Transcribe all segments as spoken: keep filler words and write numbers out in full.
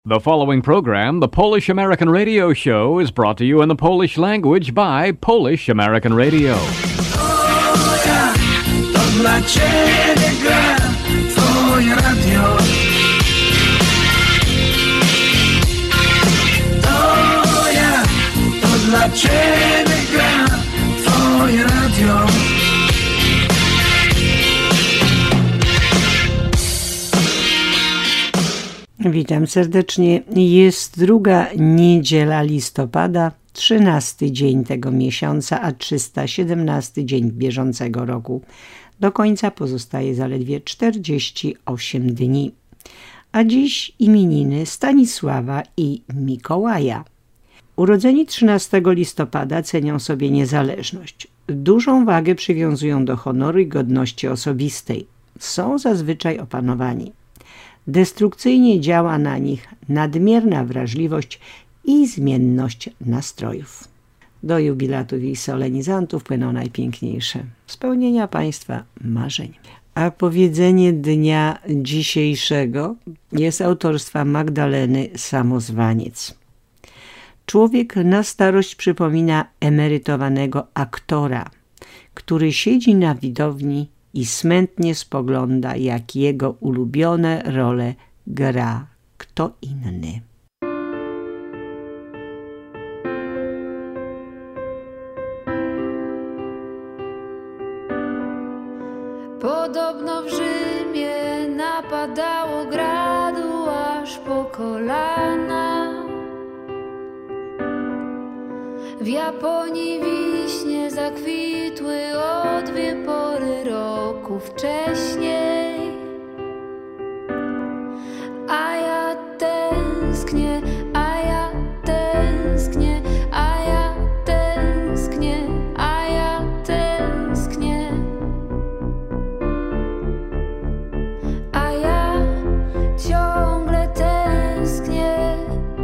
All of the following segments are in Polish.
The following program, the Polish American Radio Show, is brought to you in the Polish language by Polish American Radio. O ja, to dla Ciebie gra Twoje radio. O ja, to dla Ciebie gra Twoje radio. Witam serdecznie. Jest druga niedziela listopada, trzynasty dzień tego miesiąca, a trzysta siedemnasty dzień bieżącego roku. Do końca pozostaje zaledwie czterdzieści osiem dni. A dziś imieniny Stanisława i Mikołaja. Urodzeni trzynastego listopada cenią sobie niezależność. Dużą wagę przywiązują do honoru i godności osobistej. Są zazwyczaj opanowani. Destrukcyjnie działa na nich nadmierna wrażliwość i zmienność nastrojów. Do jubilatów i solenizantów płyną najpiękniejsze spełnienia Państwa marzeń. A powiedzenie dnia dzisiejszego jest autorstwa Magdaleny Samozwaniec. Człowiek na starość przypomina emerytowanego aktora, który siedzi na widowni i smętnie spogląda, jak jego ulubione role gra kto inny. Podobno w Rzymie napadało gradu aż po kolana. W Japonii wiśnie zakwitły o dwie pory roku wcześniej. A ja tęsknię, a ja tęsknię, a ja tęsknię, a ja tęsknię. A ja ciągle tęsknię.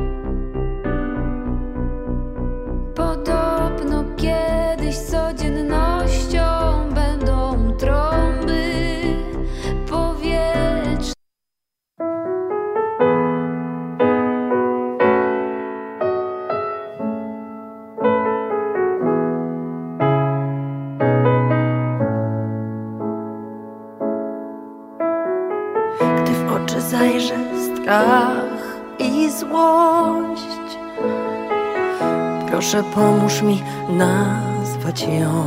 Podobno kiedyś codziennością będą trąby powietrzne. Gdy w oczy zajrzę strach i złość, proszę pomóż mi nazwać ją.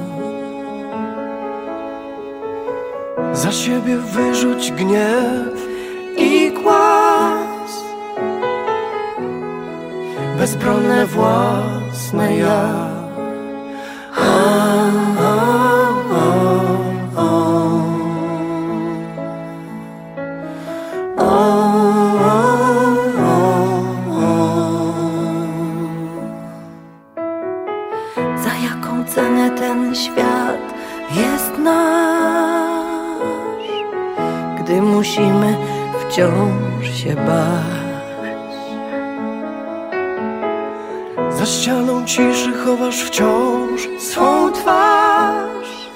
Za siebie wyrzuć gniew i głaz, bezbronne własne ja. A, a, a, a. Za jaką cenę ten świat jest nasz, gdy musimy wciąż się bać? Za ścianą ciszy chowasz wciąż swą twarz,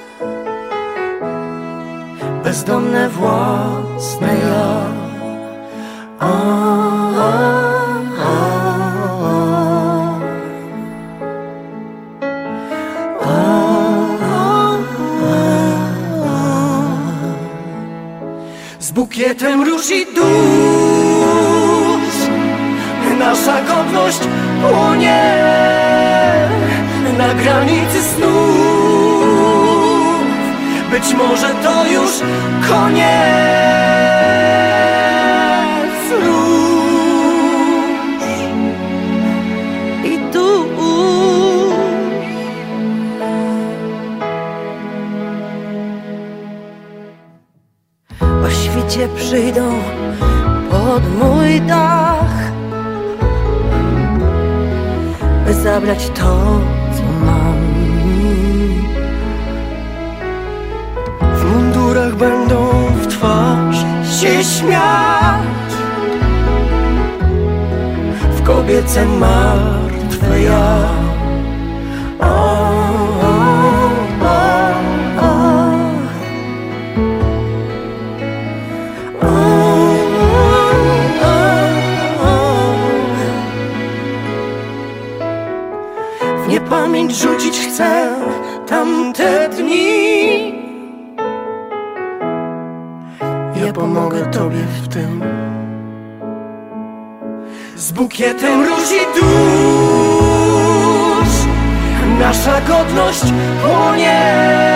bezdomne własne ja. A, a, z bukietem róż i dusz nasza godność płonie na granicy snów. Być może to już koniec. Róż i dusz. O świcie przyjdą pod mój dach, by zabrać to, co mam. W mundurach będą w twarz się śmiać, w kobiece martwe ja. O, o, o, o. O, o, o, o. pamięć rzucić chcę tamte dni. Ja pomogę tobie w tym. Z bukietem róż i dusz nasza godność płonie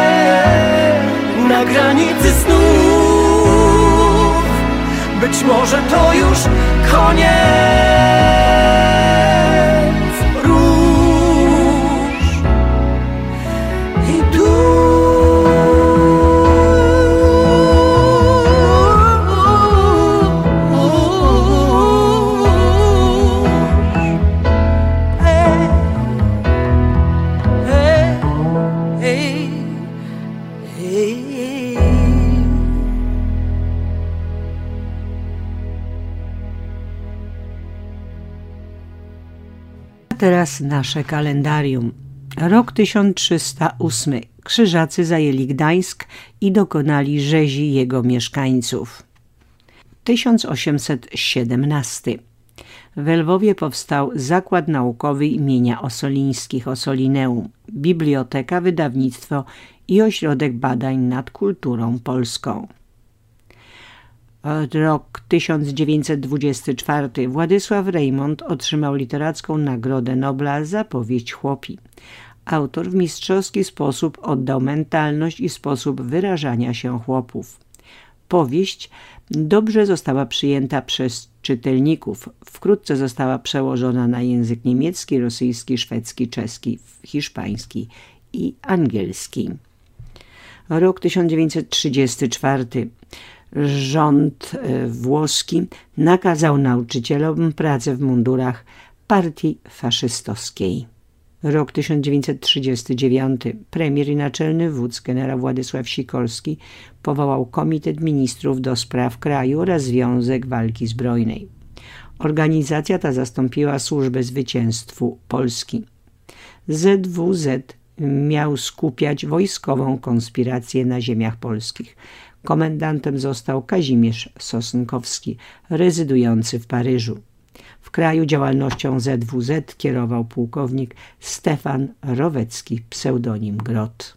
na granicy snów. Być może to już koniec. Róż i dusz. Teraz nasze kalendarium. Rok tysiąc trzysta ósmy. Krzyżacy zajęli Gdańsk i dokonali rzezi jego mieszkańców. tysiąc osiemset siedemnasty. W Lwowie powstał Zakład Naukowy imienia Ossolińskich Ossolineum, biblioteka, wydawnictwo i ośrodek badań nad kulturą polską. Rok tysiąc dziewięćset dwudziesty czwarty. Władysław Reymont otrzymał literacką Nagrodę Nobla za powieść Chłopi. Autor w mistrzowski sposób oddał mentalność i sposób wyrażania się chłopów. Powieść dobrze została przyjęta przez czytelników. Wkrótce została przełożona na język niemiecki, rosyjski, szwedzki, czeski, hiszpański i angielski. Rok tysiąc dziewięćset trzydziesty czwarty. Rząd włoski nakazał nauczycielom pracę w mundurach partii faszystowskiej. Rok tysiąc dziewięćset trzydziesty dziewiąty. Premier i naczelny wódz generał Władysław Sikorski powołał Komitet Ministrów do spraw kraju oraz Związek Walki Zbrojnej. Organizacja ta zastąpiła Służbę Zwycięstwu Polski. Z W Z miał skupiać wojskową konspirację na ziemiach polskich. Komendantem został Kazimierz Sosnkowski, rezydujący w Paryżu. W kraju działalnością Z W Z kierował pułkownik Stefan Rowecki, pseudonim Grot.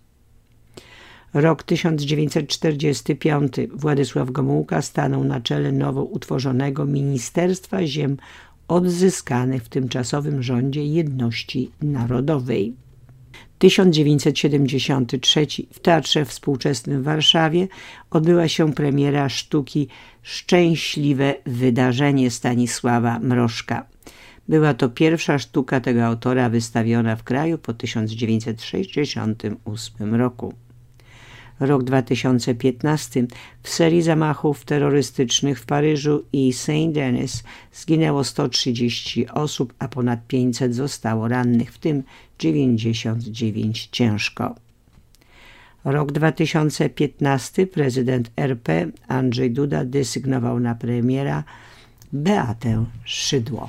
Rok tysiąc dziewięćset czterdziesty piąty. Władysław Gomułka stanął na czele nowo utworzonego Ministerstwa Ziem Odzyskanych w tymczasowym rządzie Jedności Narodowej. tysiąc dziewięćset siedemdziesiąty trzeci. W Teatrze Współczesnym w Warszawie odbyła się premiera sztuki Szczęśliwe wydarzenie Stanisława Mrożka. Była to pierwsza sztuka tego autora wystawiona w kraju po tysiąc dziewięćset sześćdziesiątym ósmym roku. Rok dwa tysiące piętnasty. W serii zamachów terrorystycznych w Paryżu i Saint-Denis zginęło sto trzydzieści osób, a ponad pięćset zostało rannych, w tym dziewięćdziesiąt dziewięć ciężko. Rok dwa tysiące piętnasty. Prezydent R P Andrzej Duda desygnował na premiera Beatę Szydło.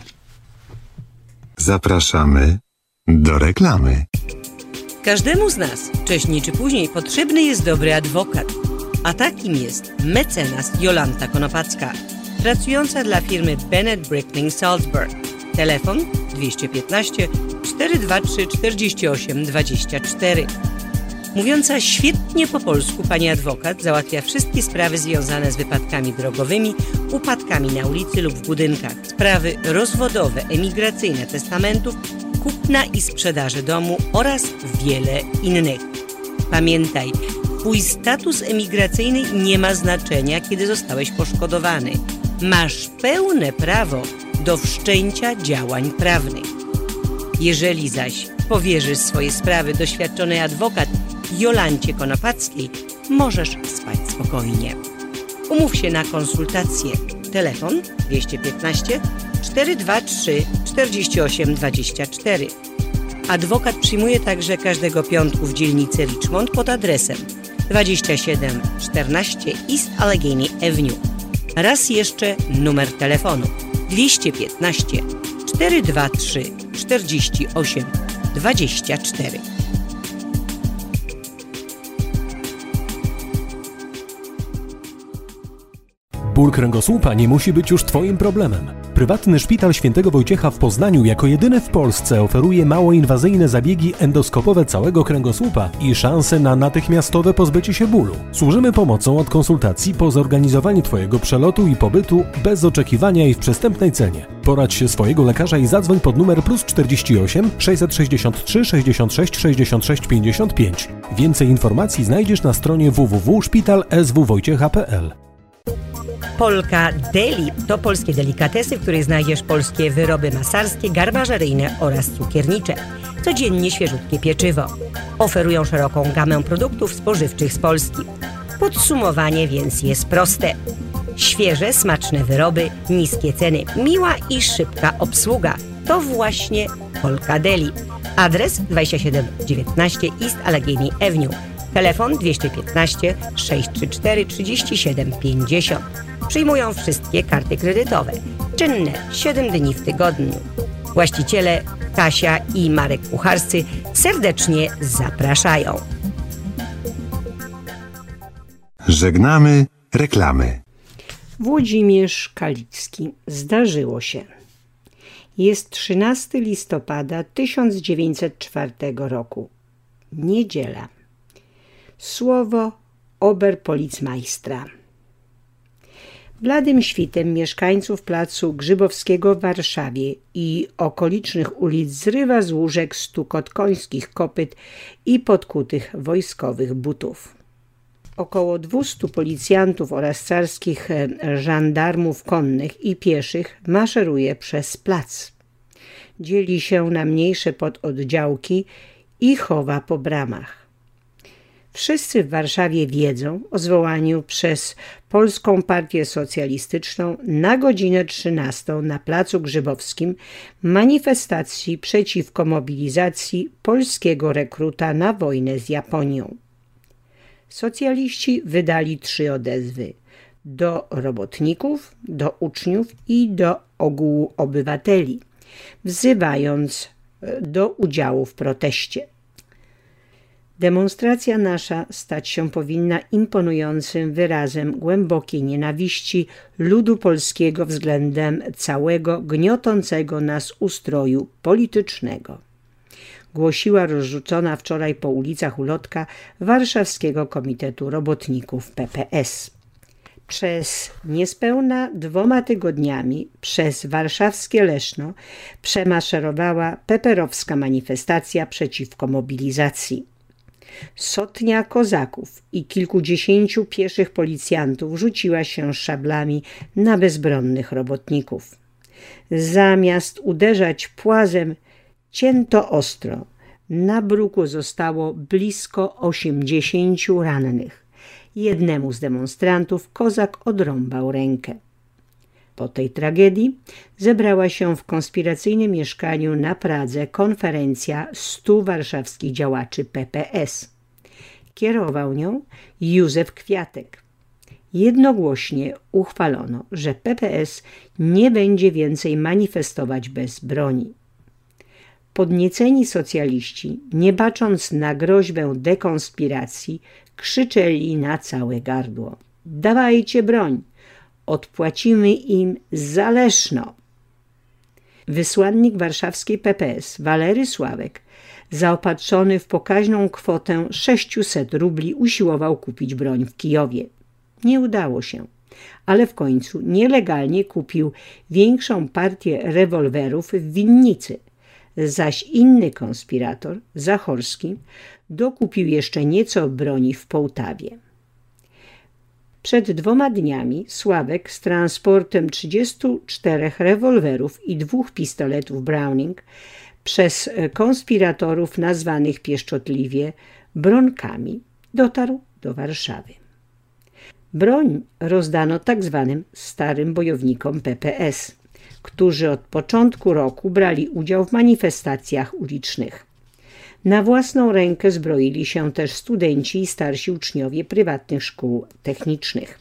Zapraszamy do reklamy. Każdemu z nas wcześniej czy później potrzebny jest dobry adwokat, a takim jest mecenas Jolanta Konopacka, pracująca dla firmy Bennett Brickling Salzburg. Telefon dwieście piętnaście, cztery dwa trzy, czterdzieści osiem dwadzieścia cztery. Mówiąca świetnie po polsku, pani adwokat załatwia wszystkie sprawy związane z wypadkami drogowymi, upadkami na ulicy lub w budynkach, sprawy rozwodowe, emigracyjne, testamentów, kupna i sprzedaży domu oraz wiele innych. Pamiętaj, twój status emigracyjny nie ma znaczenia, kiedy zostałeś poszkodowany. Masz pełne prawo do wszczęcia działań prawnych. Jeżeli zaś powierzysz swoje sprawy doświadczonej adwokat Jolancie Konopackiej, możesz spać spokojnie. Umów się na konsultację. Telefon dwieście piętnaście, cztery dwa trzy, czterdzieści osiem dwadzieścia cztery. Adwokat przyjmuje także każdego piątku w dzielnicy Richmond pod adresem dwadzieścia siedem czternaście East Allegheny Avenue. Raz jeszcze numer telefonu dwieście piętnaście, cztery dwa trzy, czterdzieści osiem dwadzieścia cztery. Ból kręgosłupa nie musi być już twoim problemem. Prywatny Szpital Świętego Wojciecha w Poznaniu jako jedyny w Polsce oferuje mało inwazyjne zabiegi endoskopowe całego kręgosłupa i szansę na natychmiastowe pozbycie się bólu. Służymy pomocą od konsultacji po zorganizowaniu Twojego przelotu i pobytu bez oczekiwania i w przystępnej cenie. Poradź się swojego lekarza i zadzwoń pod numer plus czterdzieści osiem sześćset sześćdziesiąt trzy sześćdziesiąt sześć sześćdziesiąt sześć pięćdziesiąt pięć. Więcej informacji znajdziesz na stronie w w w kropka szpital s w wojciecha kropka p l. Polka Deli to polskie delikatesy, w których znajdziesz polskie wyroby masarskie, garmażeryjne oraz cukiernicze. Codziennie świeżutkie pieczywo. Oferują szeroką gamę produktów spożywczych z Polski. Podsumowanie więc jest proste. Świeże, smaczne wyroby, niskie ceny, miła i szybka obsługa. To właśnie Polka Deli. Adres dwadzieścia siedem dziewiętnaście East Allegheny Avenue. Telefon dwieście piętnaście sześćset trzydzieści cztery trzydzieści siedem pięćdziesiąt. Przyjmują wszystkie karty kredytowe. Czynne siedem dni w tygodniu. Właściciele Kasia i Marek Kucharscy serdecznie zapraszają. Żegnamy reklamy. Włodzimierz Kalicki. Zdarzyło się. Jest trzynastego listopada tysiąc dziewięćset czwartego roku. Niedziela. Słowo Oberpolicmajstra. Bladym świtem mieszkańców placu Grzybowskiego w Warszawie i okolicznych ulic zrywa z łóżek stukot końskich kopyt i podkutych wojskowych butów. Około dwustu policjantów oraz carskich żandarmów konnych i pieszych maszeruje przez plac. Dzieli się na mniejsze pododdziałki i chowa po bramach. Wszyscy w Warszawie wiedzą o zwołaniu przez Polską Partię Socjalistyczną na godzinę trzynastą na placu Grzybowskim manifestacji przeciwko mobilizacji polskiego rekruta na wojnę z Japonią. Socjaliści wydali trzy odezwy: do robotników, do uczniów i do ogółu obywateli, wzywając do udziału w proteście. Demonstracja nasza stać się powinna imponującym wyrazem głębokiej nienawiści ludu polskiego względem całego gniotącego nas ustroju politycznego. Głosiła rozrzucona wczoraj po ulicach ulotka Warszawskiego Komitetu Robotników P P S. Przez niespełna dwoma tygodniami przez warszawskie Leszno przemaszerowała peperowska manifestacja przeciwko mobilizacji. Sotnia kozaków i kilkudziesięciu pieszych policjantów rzuciła się szablami na bezbronnych robotników. Zamiast uderzać płazem, cięto ostro. Na bruku zostało blisko osiemdziesięciu rannych. Jednemu z demonstrantów kozak odrąbał rękę. Po tej tragedii zebrała się w konspiracyjnym mieszkaniu na Pradze konferencja stu warszawskich działaczy P P S. Kierował nią Józef Kwiatek. Jednogłośnie uchwalono, że P P S nie będzie więcej manifestować bez broni. Podnieceni socjaliści, nie bacząc na groźbę dekonspiracji, krzyczeli na całe gardło: dawajcie broń! Odpłacimy im za Leszno. Wysłannik warszawskiej P P S Walery Sławek, zaopatrzony w pokaźną kwotę sześciuset rubli, usiłował kupić broń w Kijowie. Nie udało się, ale w końcu nielegalnie kupił większą partię rewolwerów w Winnicy, zaś inny konspirator, Zachorski, dokupił jeszcze nieco broni w Połtawie. Przed dwoma dniami Sławek z transportem trzydziestu czterech rewolwerów i dwóch pistoletów Browning przez konspiratorów nazwanych pieszczotliwie bronkami dotarł do Warszawy. Broń rozdano tak zwanym starym bojownikom P P S, którzy od początku roku brali udział w manifestacjach ulicznych. Na własną rękę zbroili się też studenci i starsi uczniowie prywatnych szkół technicznych.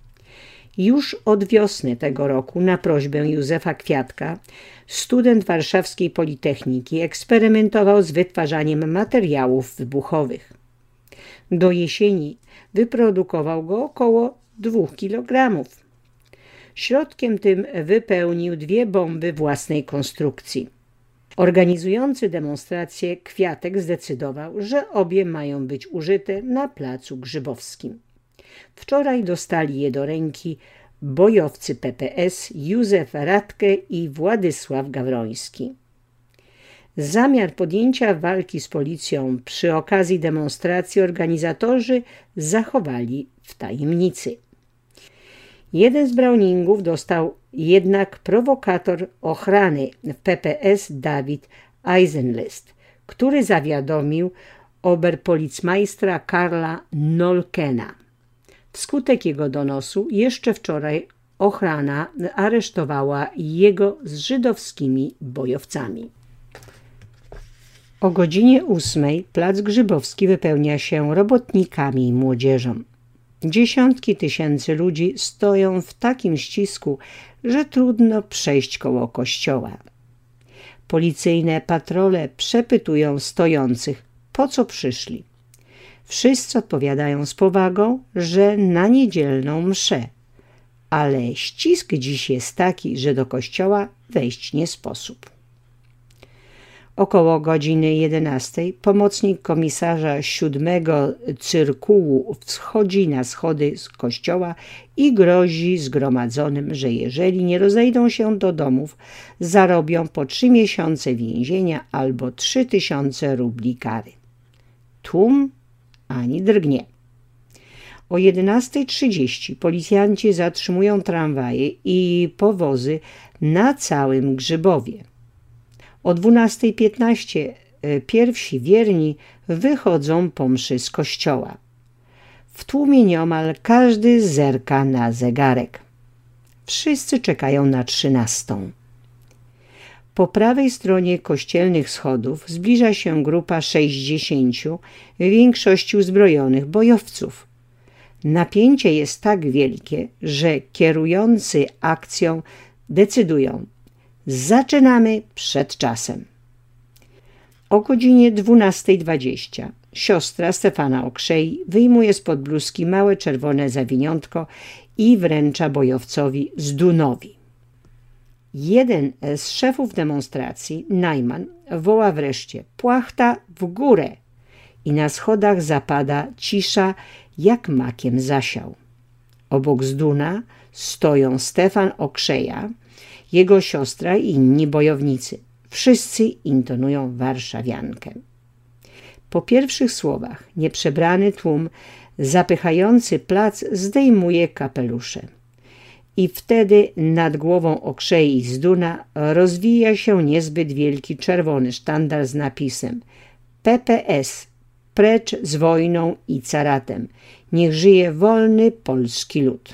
Już od wiosny tego roku na prośbę Józefa Kwiatka student warszawskiej Politechniki eksperymentował z wytwarzaniem materiałów wybuchowych. Do jesieni wyprodukował go około dwóch kilogramów. Środkiem tym wypełnił dwie bomby własnej konstrukcji. Organizujący demonstrację Kwiatek zdecydował, że obie mają być użyte na placu Grzybowskim. Wczoraj dostali je do ręki bojowcy P P S Józef Radke i Władysław Gawroński. Zamiar podjęcia walki z policją przy okazji demonstracji organizatorzy zachowali w tajemnicy. Jeden z Browningów dostał jednak prowokator ochrany w P P S Dawid Eisenlist, który zawiadomił oberpolicmajstra Karla Nolkena. Wskutek jego donosu jeszcze wczoraj ochrana aresztowała jego z żydowskimi bojowcami. O godzinie ósmej plac Grzybowski wypełnia się robotnikami i młodzieżą. Dziesiątki tysięcy ludzi stoją w takim ścisku, że trudno przejść koło kościoła. Policyjne patrole przepytują stojących, po co przyszli. Wszyscy odpowiadają z powagą, że na niedzielną mszę, ale ścisk dziś jest taki, że do kościoła wejść nie sposób. Około godziny jedenastej pomocnik komisarza siódmego cyrkułu wschodzi na schody z kościoła i grozi zgromadzonym, że jeżeli nie rozejdą się do domów, zarobią po trzy miesiące więzienia albo trzy tysiące rubli kary. Tłum ani drgnie. O jedenastej trzydzieści policjanci zatrzymują tramwaje i powozy na całym Grzybowie. O dwunastej piętnaście pierwsi wierni wychodzą po mszy z kościoła. W tłumie nieomal każdy zerka na zegarek. Wszyscy czekają na trzynastą. Po prawej stronie kościelnych schodów zbliża się grupa sześćdziesięciu, w większości uzbrojonych bojowców. Napięcie jest tak wielkie, że kierujący akcją decydują: zaczynamy przed czasem. O godzinie dwunastej dwadzieścia siostra Stefana Okrzei wyjmuje spod bluzki małe czerwone zawiniątko i wręcza bojowcowi Zdunowi. Jeden z szefów demonstracji, Najman, woła wreszcie: płachta w górę! I na schodach zapada cisza, jak makiem zasiał. Obok Zduna stoją Stefan Okrzeja, jego siostra i inni bojownicy. Wszyscy intonują warszawiankę. Po pierwszych słowach nieprzebrany tłum zapychający plac zdejmuje kapelusze. I wtedy nad głową Okrzei i Zduna rozwija się niezbyt wielki czerwony sztandar z napisem: P P S, precz z wojną i caratem, niech żyje wolny polski lud.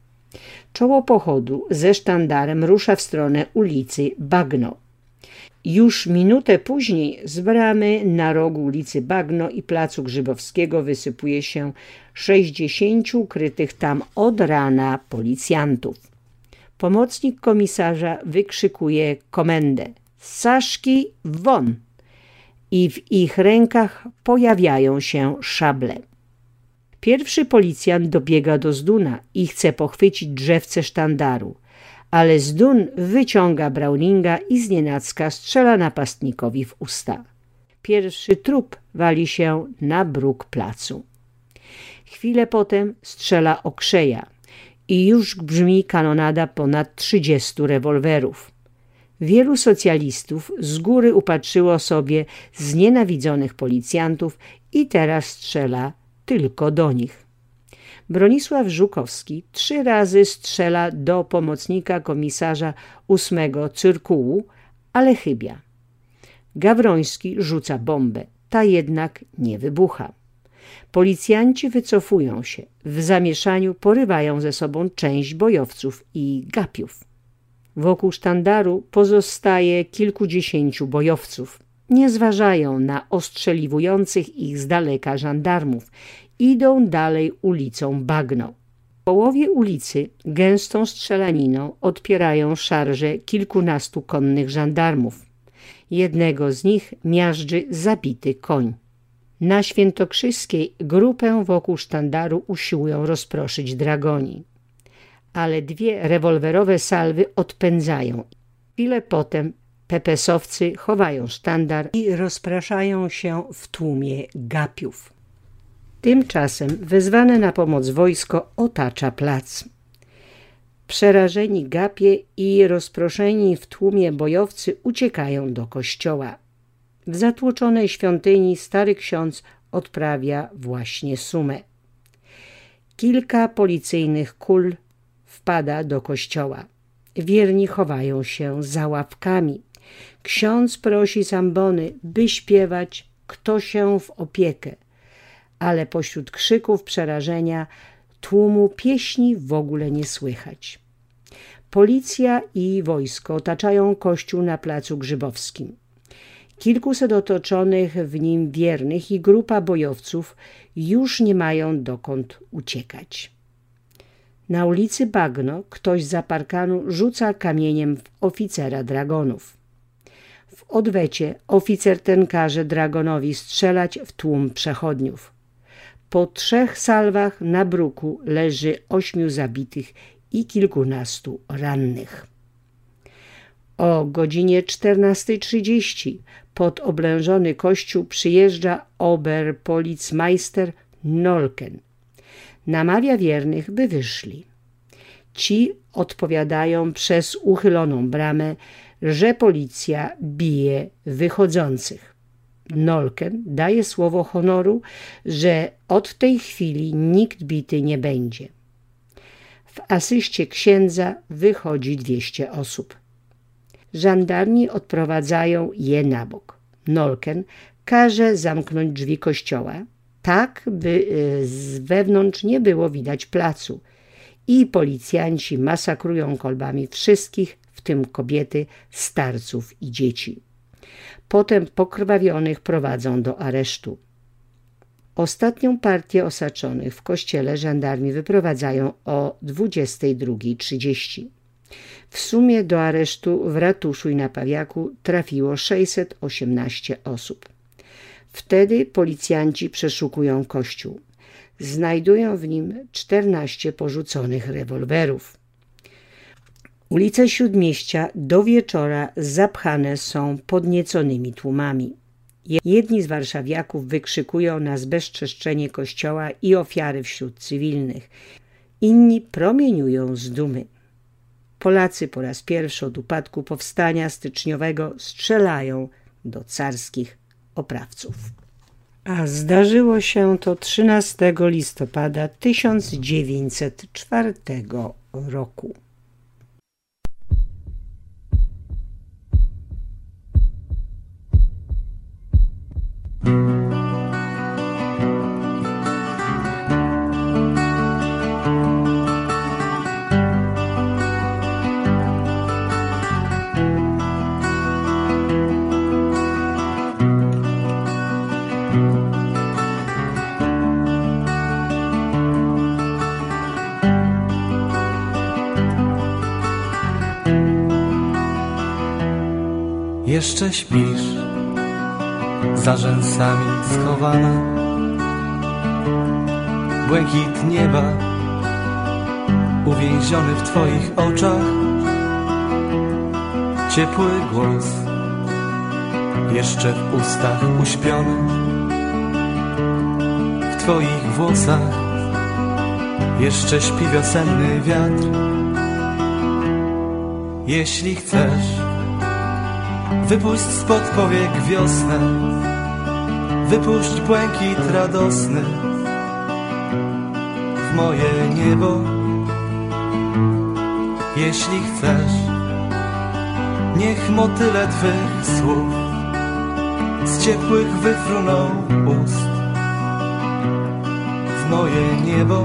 Czoło pochodu ze sztandarem rusza w stronę ulicy Bagno. Już minutę później z bramy na rogu ulicy Bagno i placu Grzybowskiego wysypuje się sześćdziesięciu ukrytych tam od rana policjantów. Pomocnik komisarza wykrzykuje komendę: Saszki won! I w ich rękach pojawiają się szable. Pierwszy policjant dobiega do Zduna i chce pochwycić drzewce sztandaru, ale Zdun wyciąga Browninga i znienacka strzela napastnikowi w usta. Pierwszy trup wali się na bruk placu. Chwilę potem strzela Okrzeja i już brzmi kanonada ponad trzydziestu rewolwerów. Wielu socjalistów z góry upatrzyło sobie znienawidzonych policjantów i teraz strzela tylko do nich. Bronisław Żukowski trzy razy strzela do pomocnika komisarza ósmego cyrkułu, ale chybia. Gawroński rzuca bombę, ta jednak nie wybucha. Policjanci wycofują się, w zamieszaniu porywają ze sobą część bojowców i gapiów. Wokół sztandaru pozostaje kilkudziesięciu bojowców. Nie zważają na ostrzeliwujących ich z daleka żandarmów. Idą dalej ulicą Bagno. W połowie ulicy gęstą strzelaniną odpierają szarże kilkunastu konnych żandarmów. Jednego z nich miażdży zabity koń. Na Świętokrzyskiej grupę wokół sztandaru usiłują rozproszyć dragoni. ale dwie rewolwerowe salwy odpędzają. Chwilę potem pepesowcy chowają sztandar i rozpraszają się w tłumie gapiów. Tymczasem wezwane na pomoc wojsko otacza plac. Przerażeni gapie i rozproszeni w tłumie bojowcy uciekają do kościoła. W zatłoczonej świątyni stary ksiądz odprawia właśnie sumę. Kilka policyjnych kul wpada do kościoła. Wierni chowają się za ławkami. Ksiądz prosi zambony, by śpiewać "Kto się w opiekę", ale pośród krzyków przerażenia tłumu pieśni w ogóle nie słychać. Policja i wojsko otaczają kościół na placu Grzybowskim. Kilkuset otoczonych w nim wiernych i grupa bojowców już nie mają dokąd uciekać. Na ulicy Bagno ktoś za parkanu rzuca kamieniem w oficera dragonów. W odwecie oficer ten każe dragonowi strzelać w tłum przechodniów. Po trzech salwach na bruku leży ośmiu zabitych i kilkunastu rannych. O godzinie czternastej trzydzieści pod oblężony kościół przyjeżdża oberpolicmeister Nolken. Namawia wiernych, by wyszli. Ci odpowiadają przez uchyloną bramę, że policja bije wychodzących. Nolken daje słowo honoru, że od tej chwili nikt bity nie będzie. W asyście księdza wychodzi dwieście osób. Żandarmi odprowadzają je na bok. Nolken każe zamknąć drzwi kościoła, tak by z wewnątrz nie było widać placu, i policjanci masakrują kolbami wszystkich, w tym kobiety, starców i dzieci. Potem pokrwawionych prowadzą do aresztu. Ostatnią partię osaczonych w kościele żandarmi wyprowadzają o dwudziestej drugiej trzydzieści. W sumie do aresztu w ratuszu i na Pawiaku trafiło sześćset osiemnaście osób. Wtedy policjanci przeszukują kościół. Znajdują w nim czternaście porzuconych rewolwerów. Ulice Śródmieścia do wieczora zapchane są podnieconymi tłumami. Jedni z warszawiaków wykrzykują na zbezczeszczenie kościoła i ofiary wśród cywilnych. Inni promieniują z dumy. Polacy po raz pierwszy od upadku powstania styczniowego strzelają do carskich oprawców. A zdarzyło się to trzynastego listopada tysiąc dziewięćset czwartego roku. Jeszcze śpisz, za rzęsami schowana, błękit nieba uwięziony w twoich oczach, ciepły głos jeszcze w ustach uśpiony, w twoich włosach jeszcze śpi wiosenny wiatr. Jeśli chcesz, wypuść spod powiek wiosnę, wypuść błękit radosny w moje niebo. Jeśli chcesz, niech motyle twych słów z ciepłych wyfruną ust w moje niebo.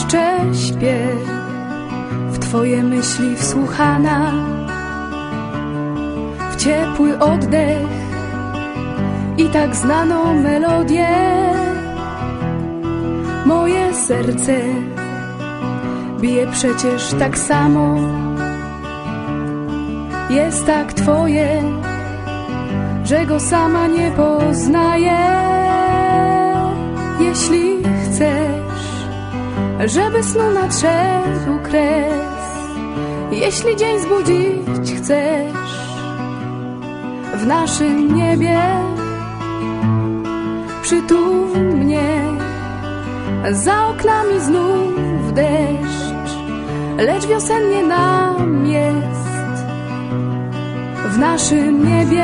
jeszcze śpię, w Twoje myśli wsłuchana, w ciepły oddech i tak znaną melodię. Moje serce bije przecież tak samo, jest tak Twoje, że go sama nie poznaję. Jeśli chcesz, żeby snu nadszedł kres, jeśli dzień zbudzić chcesz w naszym niebie, przytul mnie, za oknami znów deszcz, lecz wiosennie nam jest w naszym niebie.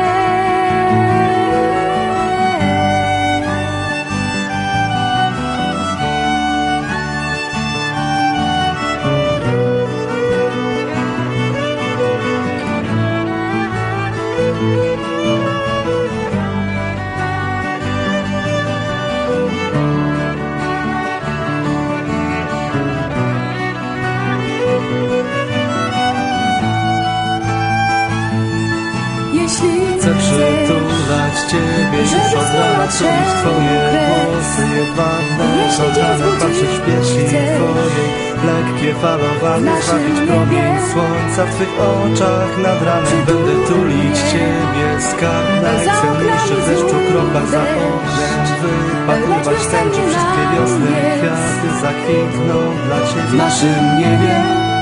Chcę przytulać Ciebie już od rana, czuć Twoje włosy jedwabne, kochane, patrzeć w piersi Twojej, lekkie falowanie, zwabić promień słońca w Twych oczach nad ranem. Będę tulić Ciebie, skarb najcenniejszy w deszczu kroplach za oknem, wypatrywać tęczy, wszystkie wiosny kwiaty zakwitną dla Ciebie w naszym niebie.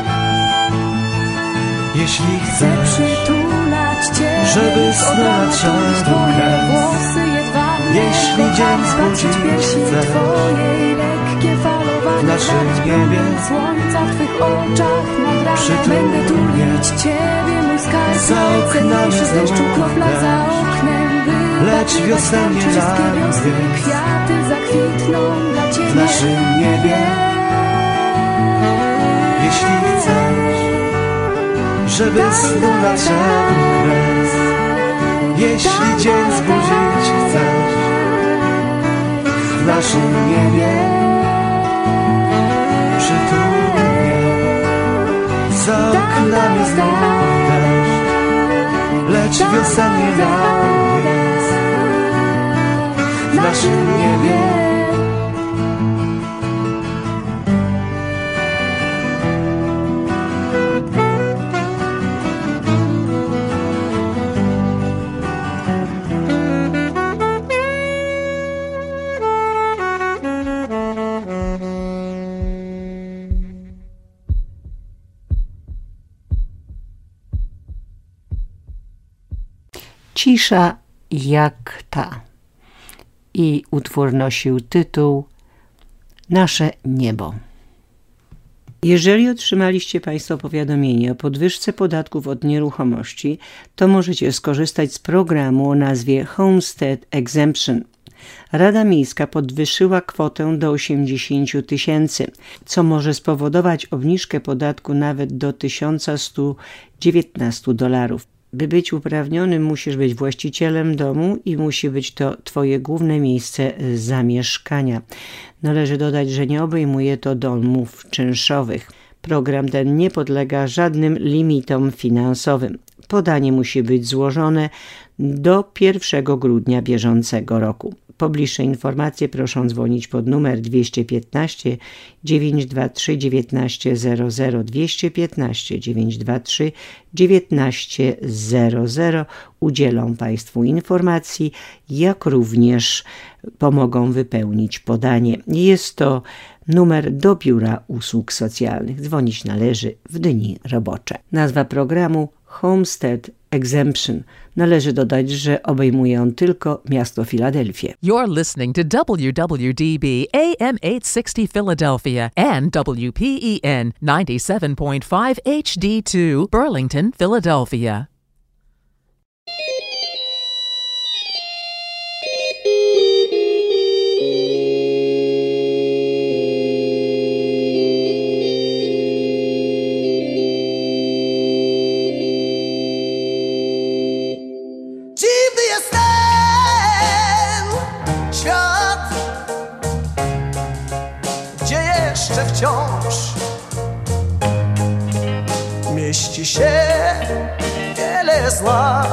Jeśli chcesz, żeby snu nadszedł kres, jeśli dzień zbudzić chcesz w naszym niebie, przytul mnie, za oknami znów deszcz, lecz wiosennie nam jest w naszym niebie. Jeśli chcesz, żeby snu nadszedł kres, jeśli dzień zbudzić chcesz w naszym niebie, przytul mnie, za oknami znów deszcz, lecz wiosennie nam jest w naszym niebie. Cisza jak ta. I utwór nosił tytuł Nasze niebo. Jeżeli otrzymaliście Państwo powiadomienie o podwyżce podatków od nieruchomości, to możecie skorzystać z programu o nazwie Homestead Exemption. Rada Miejska podwyższyła kwotę do osiemdziesiąt tysięcy, co może spowodować obniżkę podatku nawet do tysiąc sto dziewiętnaście dolarów. By być uprawnionym, musisz być właścicielem domu i musi być to Twoje główne miejsce zamieszkania. Należy dodać, że nie obejmuje to domów czynszowych. Program ten nie podlega żadnym limitom finansowym. Podanie musi być złożone do pierwszego grudnia bieżącego roku. Po bliższe informacje proszę dzwonić pod numer dwieście piętnaście dziewięćset dwadzieścia trzy dziewiętnaście zero zero, dwieście piętnaście dziewięćset dwadzieścia trzy dziewiętnaście zero zero. Udzielą Państwu informacji, jak również pomogą wypełnić podanie. Jest to numer do Biura Usług Socjalnych. Dzwonić należy w dni robocze. Nazwa programu Homestead Exemption. Należy dodać, że obejmuje on tylko miasto Filadelfię. You're listening to W W D B A M eight sixty Philadelphia and W P E N ninety-seven point five H D two Burlington, Philadelphia. Jeszcze że wciąż mieści się wiele zła.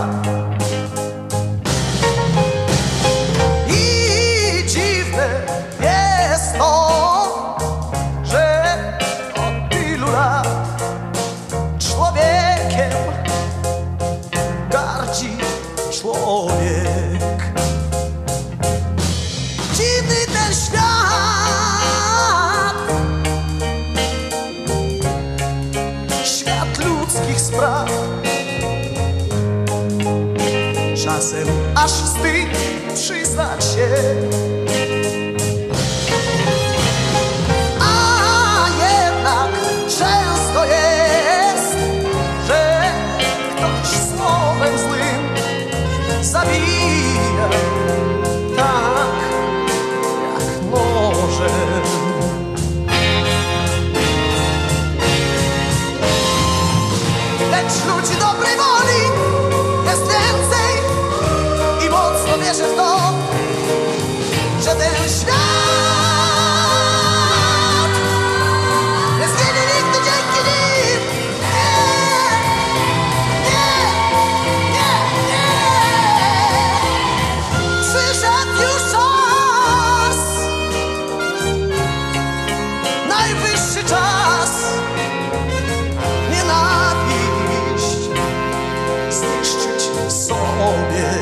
I dziwne jest to, że od tylu lat człowiekiem gardzi człowiek. Dziwny ten świat, świat ludzkich spraw. Czasem aż wstyd przyznać się, a jednak często jest, że ktoś słowem złym zabija tak jak nożem. Lecz ludzi dobrej woli jest więcej i mocno wierzę w to, że ten świat nie zginie nigdy dzięki nim. Nie, nie, nie, nie. Przyszedł już czas, najwyższy czas nienawiść zniszczyć sobie.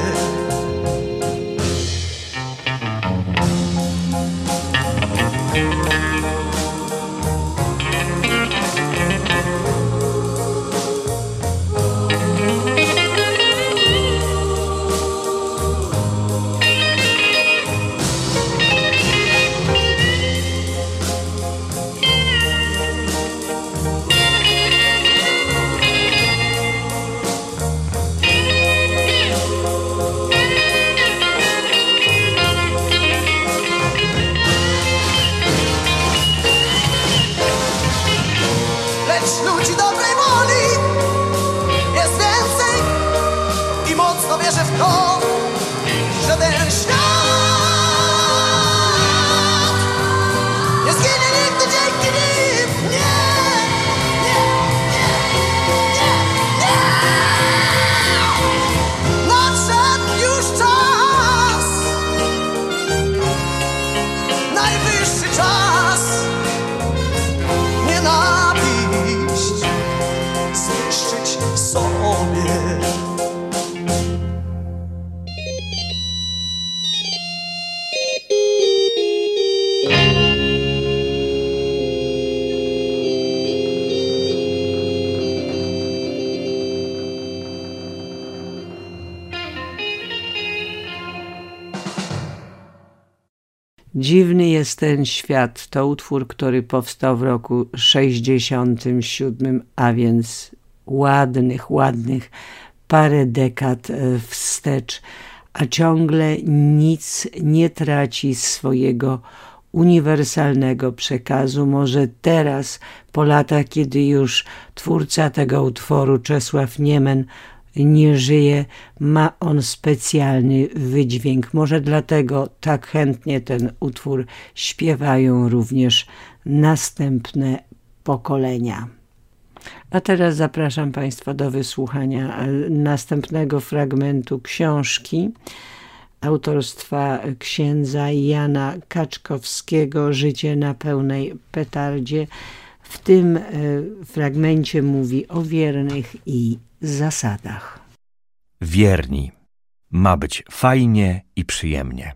Lecz ludzi dobrej woli jest więcej i mocno wierzę w to, że ten świat nie zginie nigdy dzięki nim. Nie, nie, nie, nie, nie. Nadszedł już czas, najwyższy czas nienawiść zniszczyć sobie. Dziwny jest ten świat. To utwór, który powstał w roku sześćdziesiątym siódmym, a więc ładnych, ładnych parę dekad wstecz, a ciągle nic nie traci swojego uniwersalnego przekazu. Może teraz, po latach, kiedy już twórca tego utworu, Czesław Niemen, nie żyje, ma on specjalny wydźwięk. Może dlatego tak chętnie ten utwór śpiewają również następne pokolenia. A teraz zapraszam Państwa do wysłuchania następnego fragmentu książki autorstwa księdza Jana Kaczkowskiego „Życie na pełnej petardzie”. W tym fragmencie mówi o wiernych i zasadach. Wierni. Ma być fajnie i przyjemnie.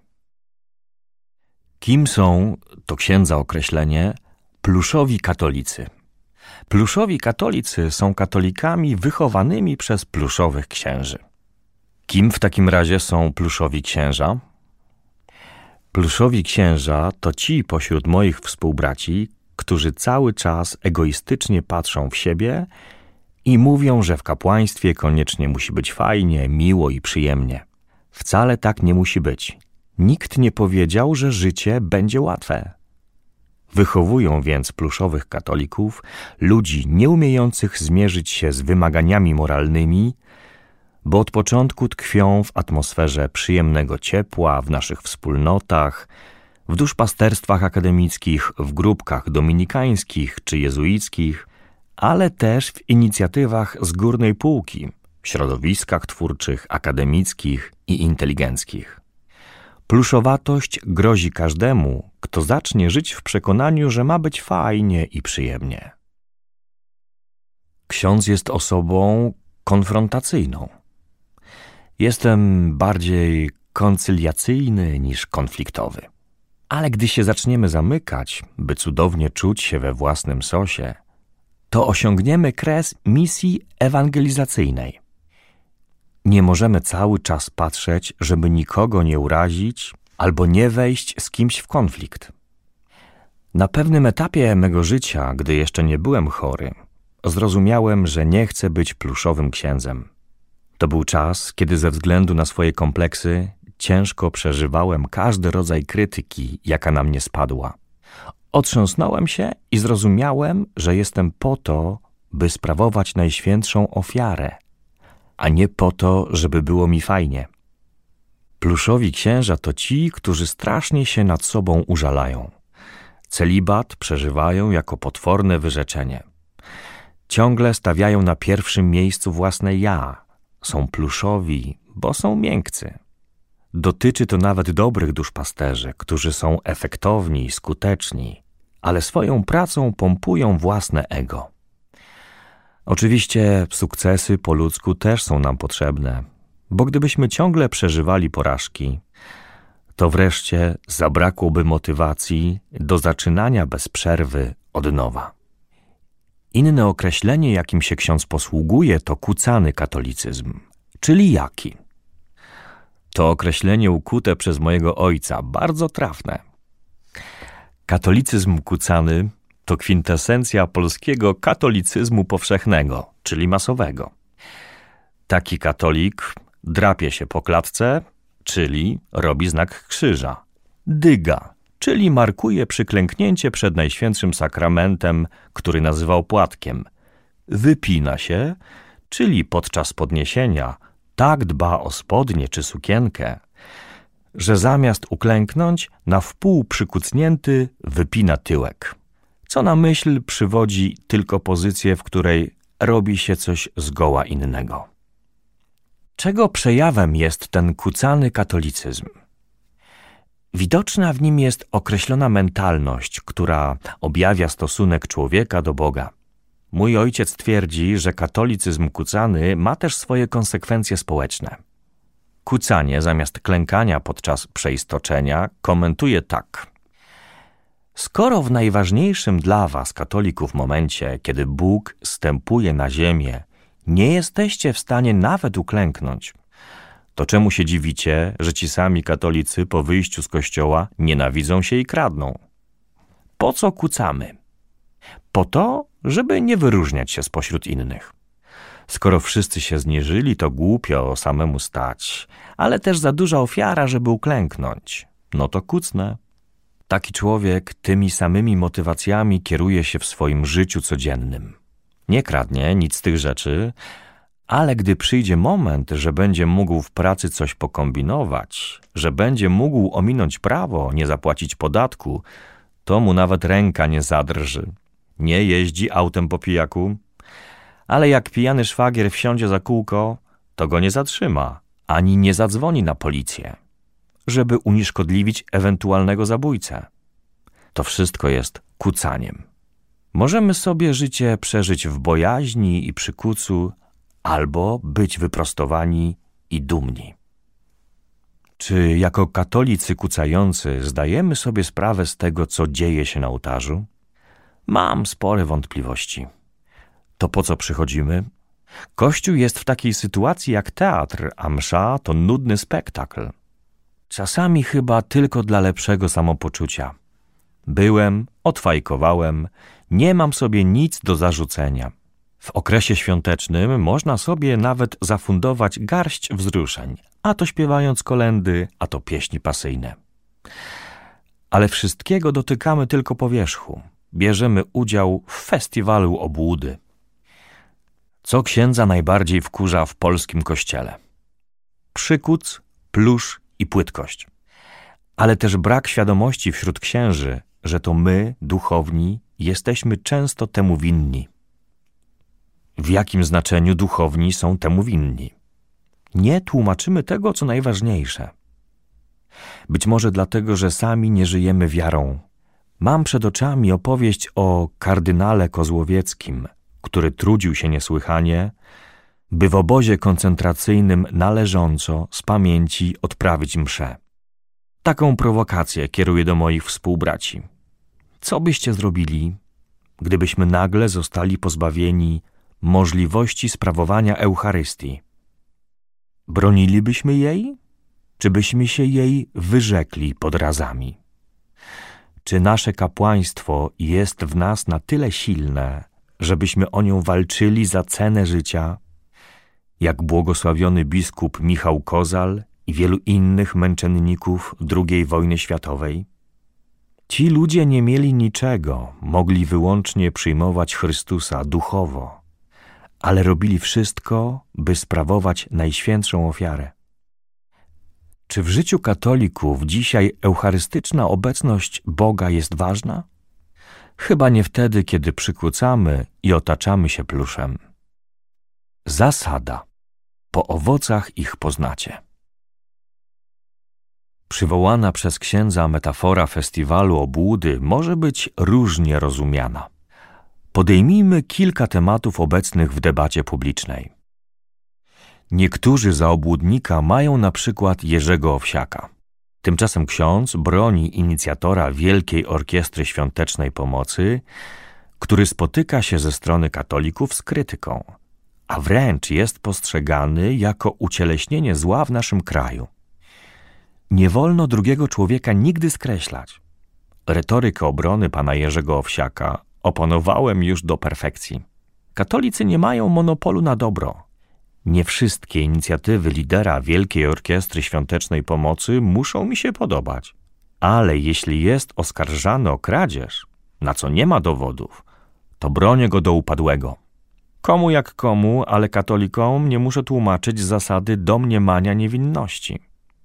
Kim są, to księdza określenie, pluszowi katolicy? Pluszowi katolicy są katolikami wychowanymi przez pluszowych księży. Kim w takim razie są pluszowi księża? Pluszowi księża to ci pośród moich współbraci, którzy cały czas egoistycznie patrzą w siebie i mówią, że w kapłaństwie koniecznie musi być fajnie, miło i przyjemnie. Wcale tak nie musi być. Nikt nie powiedział, że życie będzie łatwe. Wychowują więc pluszowych katolików, ludzi nieumiejących zmierzyć się z wymaganiami moralnymi, bo od początku tkwią w atmosferze przyjemnego ciepła w naszych wspólnotach, w duszpasterstwach akademickich, w grupkach dominikańskich czy jezuickich, ale też w inicjatywach z górnej półki, w środowiskach twórczych, akademickich i inteligenckich. Pluszowatość grozi każdemu, kto zacznie żyć w przekonaniu, że ma być fajnie i przyjemnie. Ksiądz jest osobą konfrontacyjną. Jestem bardziej koncyliacyjny niż konfliktowy. Ale gdy się zaczniemy zamykać, by cudownie czuć się we własnym sosie, to osiągniemy kres misji ewangelizacyjnej. Nie możemy cały czas patrzeć, żeby nikogo nie urazić albo nie wejść z kimś w konflikt. Na pewnym etapie mego życia, gdy jeszcze nie byłem chory, zrozumiałem, że nie chcę być pluszowym księdzem. To był czas, kiedy ze względu na swoje kompleksy ciężko przeżywałem każdy rodzaj krytyki, jaka na mnie spadła. Otrząsnąłem się i zrozumiałem, że jestem po to, by sprawować najświętszą ofiarę, a nie po to, żeby było mi fajnie. Pluszowi księża to ci, którzy strasznie się nad sobą użalają. Celibat przeżywają jako potworne wyrzeczenie. Ciągle stawiają na pierwszym miejscu własne ja. Są pluszowi, bo są miękcy. Dotyczy to nawet dobrych duszpasterzy, którzy są efektowni i skuteczni, ale swoją pracą pompują własne ego. Oczywiście sukcesy po ludzku też są nam potrzebne, bo gdybyśmy ciągle przeżywali porażki, to wreszcie zabrakłoby motywacji do zaczynania bez przerwy od nowa. Inne określenie, jakim się ksiądz posługuje, to kucany katolicyzm, czyli jaki? To określenie ukute przez mojego ojca, bardzo trafne. Katolicyzm kucany to kwintesencja polskiego katolicyzmu powszechnego, czyli masowego. Taki katolik drapie się po klatce, czyli robi znak krzyża. Dyga, czyli markuje przyklęknięcie przed Najświętszym Sakramentem, który nazywał płatkiem. Wypina się, czyli podczas podniesienia tak dba o spodnie czy sukienkę, że zamiast uklęknąć, na wpół przykucnięty wypina tyłek. Co na myśl przywodzi tylko pozycję, w której robi się coś zgoła innego. Czego przejawem jest ten kucany katolicyzm? Widoczna w nim jest określona mentalność, która objawia stosunek człowieka do Boga. Mój ojciec twierdzi, że katolicyzm kucany ma też swoje konsekwencje społeczne. Kucanie zamiast klękania podczas przeistoczenia komentuje tak. Skoro w najważniejszym dla was, katolików, momencie, kiedy Bóg zstępuje na ziemię, nie jesteście w stanie nawet uklęknąć, to czemu się dziwicie, że ci sami katolicy po wyjściu z kościoła nienawidzą się i kradną? Po co kucamy? Po to, żeby nie wyróżniać się spośród innych. Skoro wszyscy się zniżyli, to głupio samemu stać, ale też za duża ofiara, żeby uklęknąć. No to kucnę. Taki człowiek tymi samymi motywacjami kieruje się w swoim życiu codziennym. Nie kradnie nic z tych rzeczy, ale gdy przyjdzie moment, że będzie mógł w pracy coś pokombinować, że będzie mógł ominąć prawo, nie zapłacić podatku, to mu nawet ręka nie zadrży. Nie jeździ autem po pijaku, ale jak pijany szwagier wsiądzie za kółko, to go nie zatrzyma, ani nie zadzwoni na policję, żeby unieszkodliwić ewentualnego zabójcę. To wszystko jest kucaniem. Możemy sobie życie przeżyć w bojaźni i przykucu, albo być wyprostowani i dumni. Czy jako katolicy kucający zdajemy sobie sprawę z tego, co dzieje się na ołtarzu? Mam spore wątpliwości. To po co przychodzimy? Kościół jest w takiej sytuacji jak teatr, a msza to nudny spektakl. Czasami chyba tylko dla lepszego samopoczucia. Byłem, odfajkowałem, nie mam sobie nic do zarzucenia. W okresie świątecznym można sobie nawet zafundować garść wzruszeń, a to śpiewając kolędy, a to pieśni pasyjne. Ale wszystkiego dotykamy tylko po wierzchu. Bierzemy udział w festiwalu obłudy. Co księdza najbardziej wkurza w polskim kościele? Przykuc, plusz i płytkość. ale też brak świadomości wśród księży, że to my, duchowni, jesteśmy często temu winni. W jakim znaczeniu duchowni są temu winni? Nie tłumaczymy tego, co najważniejsze. Być może dlatego, że sami nie żyjemy wiarą. Mam przed oczami opowieść o kardynale Kozłowieckim, który trudził się niesłychanie, by w obozie koncentracyjnym należąco z pamięci odprawić mszę. Taką prowokację kieruję do moich współbraci. Co byście zrobili, gdybyśmy nagle zostali pozbawieni możliwości sprawowania Eucharystii? Bronilibyśmy jej, czy byśmy się jej wyrzekli pod razami? Czy nasze kapłaństwo jest w nas na tyle silne, żebyśmy o nią walczyli za cenę życia, jak błogosławiony biskup Michał Kozal i wielu innych męczenników drugiej wojny światowej? Ci ludzie nie mieli niczego, mogli wyłącznie przyjmować Chrystusa duchowo, ale robili wszystko, by sprawować najświętszą ofiarę. Czy w życiu katolików dzisiaj eucharystyczna obecność Boga jest ważna? Chyba nie wtedy, kiedy przykłócamy i otaczamy się pluszem. Zasada: po owocach ich poznacie. Przywołana przez księdza metafora festiwalu obłudy może być różnie rozumiana. Podejmijmy kilka tematów obecnych w debacie publicznej. Niektórzy za obłudnika mają na przykład Jerzego Owsiaka. Tymczasem ksiądz broni inicjatora Wielkiej Orkiestry Świątecznej Pomocy, który spotyka się ze strony katolików z krytyką, a wręcz jest postrzegany jako ucieleśnienie zła w naszym kraju. Nie wolno drugiego człowieka nigdy skreślać. Retorykę obrony pana Jerzego Owsiaka opanowałem już do perfekcji. Katolicy nie mają monopolu na dobro. Nie wszystkie inicjatywy lidera Wielkiej Orkiestry Świątecznej Pomocy muszą mi się podobać. Ale jeśli jest oskarżany o kradzież, na co nie ma dowodów, to bronię go do upadłego. Komu jak komu, ale katolikom nie muszę tłumaczyć zasady domniemania niewinności.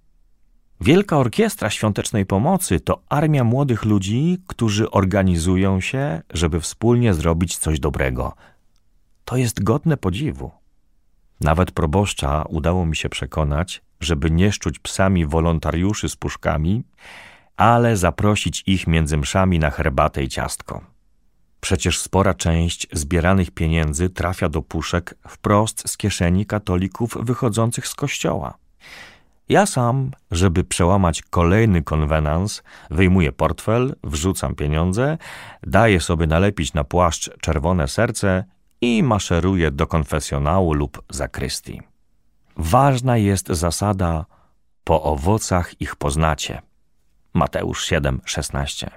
Wielka Orkiestra Świątecznej Pomocy to armia młodych ludzi, którzy organizują się, żeby wspólnie zrobić coś dobrego. To jest godne podziwu. Nawet proboszcza udało mi się przekonać, żeby nie szczuć psami wolontariuszy z puszkami, ale zaprosić ich między mszami na herbatę i ciastko. Przecież spora część zbieranych pieniędzy trafia do puszek wprost z kieszeni katolików wychodzących z kościoła. Ja sam, żeby przełamać kolejny konwenans, wyjmuję portfel, wrzucam pieniądze, daję sobie nalepić na płaszcz czerwone serce i maszeruję do konfesjonału lub zakrystii. Ważna jest zasada: po owocach ich poznacie. Mateusz siedem szesnaście.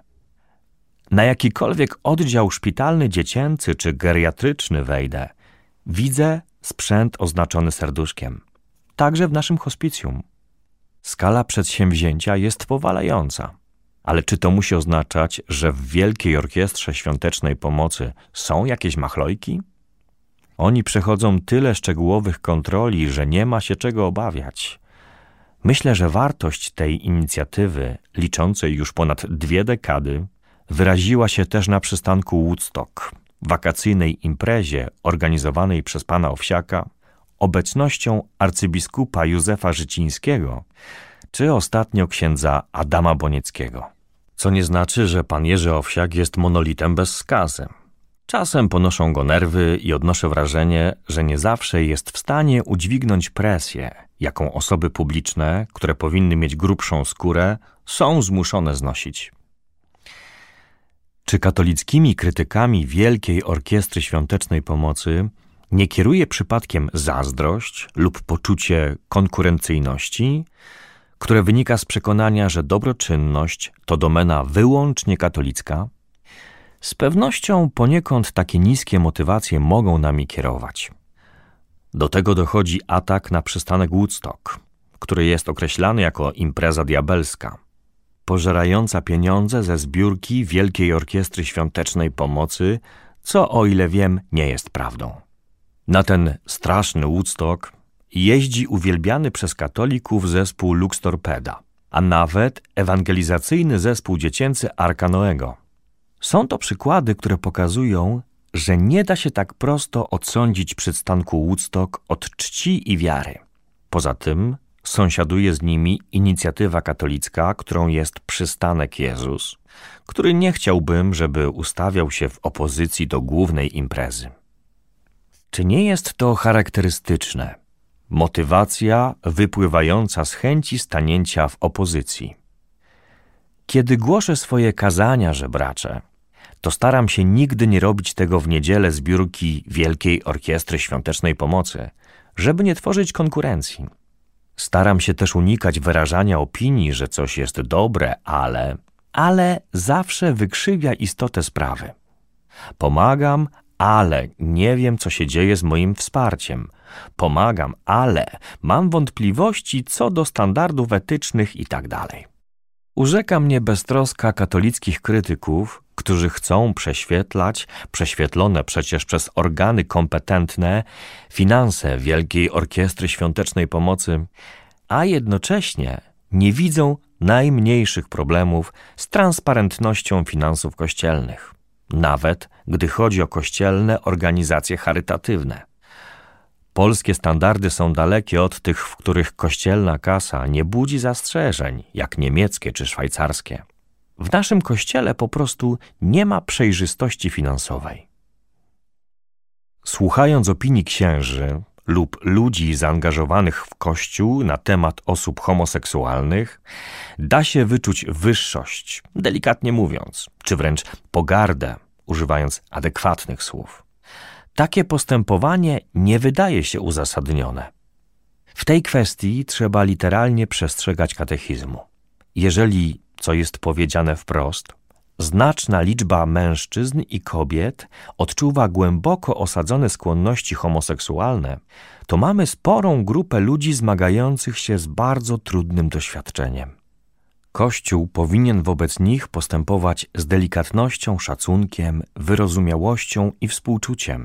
Na jakikolwiek oddział szpitalny dziecięcy czy geriatryczny wejdę, widzę sprzęt oznaczony serduszkiem. Także w naszym hospicjum. Skala przedsięwzięcia jest powalająca. Ale czy to musi oznaczać, że w Wielkiej Orkiestrze Świątecznej Pomocy są jakieś machlojki? Oni przechodzą tyle szczegółowych kontroli, że nie ma się czego obawiać. Myślę, że wartość tej inicjatywy, liczącej już ponad dwie dekady, wyraziła się też na przystanku Woodstock, wakacyjnej imprezie organizowanej przez pana Owsiaka, obecnością arcybiskupa Józefa Życińskiego, czy ostatnio księdza Adama Bonieckiego. Co nie znaczy, że pan Jerzy Owsiak jest monolitem bez skazy. Czasem ponoszą go nerwy i odnoszę wrażenie, że nie zawsze jest w stanie udźwignąć presję, jaką osoby publiczne, które powinny mieć grubszą skórę, są zmuszone znosić. Czy katolickimi krytykami Wielkiej Orkiestry Świątecznej Pomocy nie kieruje przypadkiem zazdrość lub poczucie konkurencyjności, które wynika z przekonania, że dobroczynność to domena wyłącznie katolicka? Z pewnością poniekąd takie niskie motywacje mogą nami kierować. Do tego dochodzi atak na przystanek Woodstock, który jest określany jako impreza diabelska, pożerająca pieniądze ze zbiórki Wielkiej Orkiestry Świątecznej Pomocy, co, o ile wiem, nie jest prawdą. Na ten straszny Woodstock jeździ uwielbiany przez katolików zespół Lux Torpeda. a nawet ewangelizacyjny zespół dziecięcy Arka Noego. Są to przykłady, które pokazują, że nie da się tak prosto odsądzić przystanku Woodstock od czci i wiary. Poza tym sąsiaduje z nimi inicjatywa katolicka, którą jest Przystanek Jezus, który nie chciałbym, żeby ustawiał się w opozycji do głównej imprezy. Czy nie jest to charakterystyczne? Motywacja wypływająca z chęci stanięcia w opozycji. Kiedy głoszę swoje kazania żebracze, to staram się nigdy nie robić tego w niedzielę zbiórki Wielkiej Orkiestry Świątecznej Pomocy, żeby nie tworzyć konkurencji. Staram się też unikać wyrażania opinii, że coś jest dobre, ale... ale zawsze wykrzywia istotę sprawy. Pomagam, ale nie wiem, co się dzieje z moim wsparciem. Pomagam, ale mam wątpliwości co do standardów etycznych i tak dalej. Urzeka mnie beztroska katolickich krytyków, którzy chcą prześwietlać, prześwietlone przecież przez organy kompetentne, finanse Wielkiej Orkiestry Świątecznej Pomocy, a jednocześnie nie widzą najmniejszych problemów z transparentnością finansów kościelnych, nawet gdy chodzi o kościelne organizacje charytatywne. Polskie standardy są dalekie od tych, w których kościelna kasa nie budzi zastrzeżeń, jak niemieckie czy szwajcarskie. W naszym kościele po prostu nie ma przejrzystości finansowej. Słuchając opinii księży lub ludzi zaangażowanych w Kościół na temat osób homoseksualnych, da się wyczuć wyższość, delikatnie mówiąc, czy wręcz pogardę, używając adekwatnych słów. Takie postępowanie nie wydaje się uzasadnione. W tej kwestii trzeba literalnie przestrzegać katechizmu. Jeżeli, co jest powiedziane wprost, znaczna liczba mężczyzn i kobiet odczuwa głęboko osadzone skłonności homoseksualne, to mamy sporą grupę ludzi zmagających się z bardzo trudnym doświadczeniem. Kościół powinien wobec nich postępować z delikatnością, szacunkiem, wyrozumiałością i współczuciem.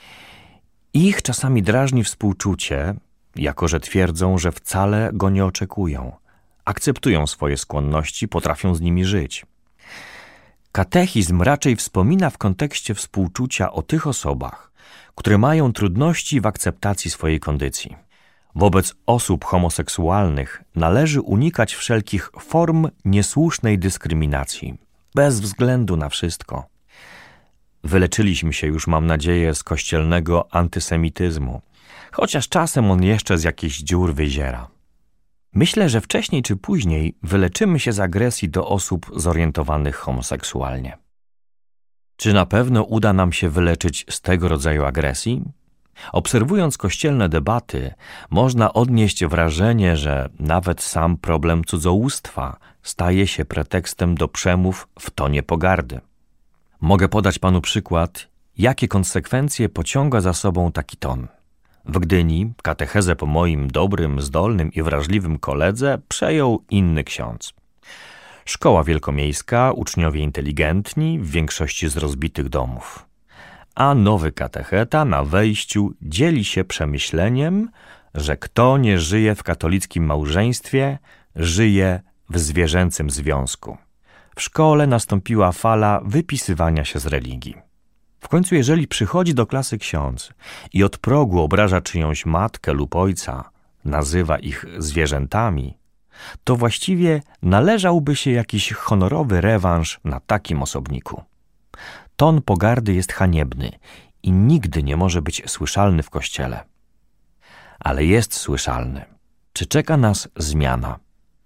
Ich czasami drażni współczucie, jako że twierdzą, że wcale go nie oczekują. Akceptują swoje skłonności, potrafią z nimi żyć. Katechizm raczej wspomina w kontekście współczucia o tych osobach, które mają trudności w akceptacji swojej kondycji. Wobec osób homoseksualnych należy unikać wszelkich form niesłusznej dyskryminacji, bez względu na wszystko. Wyleczyliśmy się już, mam nadzieję, z kościelnego antysemityzmu, chociaż czasem on jeszcze z jakichś dziur wyziera. Myślę, że wcześniej czy później wyleczymy się z agresji do osób zorientowanych homoseksualnie. Czy na pewno uda nam się wyleczyć z tego rodzaju agresji? Obserwując kościelne debaty, można odnieść wrażenie, że nawet sam problem cudzołóstwa staje się pretekstem do przemów w tonie pogardy. Mogę podać panu przykład, jakie konsekwencje pociąga za sobą taki ton. W Gdyni katechezę po moim dobrym, zdolnym i wrażliwym koledze przejął inny ksiądz. Szkoła wielkomiejska, uczniowie inteligentni, w większości z rozbitych domów. A nowy katecheta na wejściu dzieli się przemyśleniem, że kto nie żyje w katolickim małżeństwie, żyje w zwierzęcym związku. W szkole nastąpiła fala wypisywania się z religii. W końcu, jeżeli przychodzi do klasy ksiądz i od progu obraża czyjąś matkę lub ojca, nazywa ich zwierzętami, to właściwie należałby się jakiś honorowy rewanż na takim osobniku. Ton pogardy jest haniebny i nigdy nie może być słyszalny w Kościele. Ale jest słyszalny. Czy czeka nas zmiana?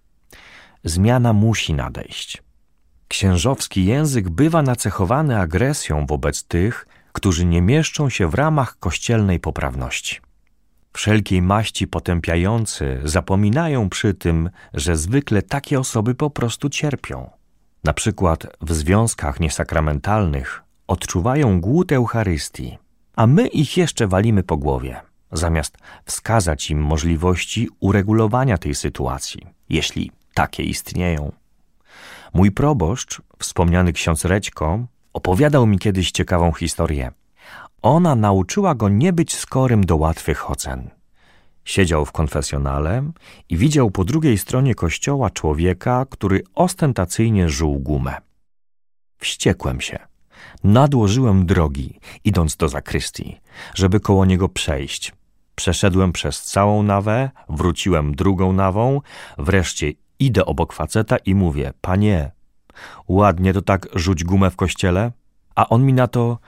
Zmiana musi nadejść. Księżowski język bywa nacechowany agresją wobec tych, którzy nie mieszczą się w ramach kościelnej poprawności. Wszelkiej maści potępiający zapominają przy tym, że zwykle takie osoby po prostu cierpią. Na przykład w związkach niesakramentalnych odczuwają głód Eucharystii, a my ich jeszcze walimy po głowie, zamiast wskazać im możliwości uregulowania tej sytuacji, jeśli takie istnieją. Mój proboszcz, wspomniany ksiądz Rećko, opowiadał mi kiedyś ciekawą historię. Ona nauczyła go nie być skorym do łatwych ocen. Siedział w konfesjonale i widział po drugiej stronie kościoła człowieka, który ostentacyjnie żuł gumę. Wściekłem się. Nadłożyłem drogi, idąc do zakrystii, żeby koło niego przejść. Przeszedłem przez całą nawę, wróciłem drugą nawą, wreszcie idę obok faceta i mówię: panie, ładnie to tak rzuć gumę w kościele? A on mi na to: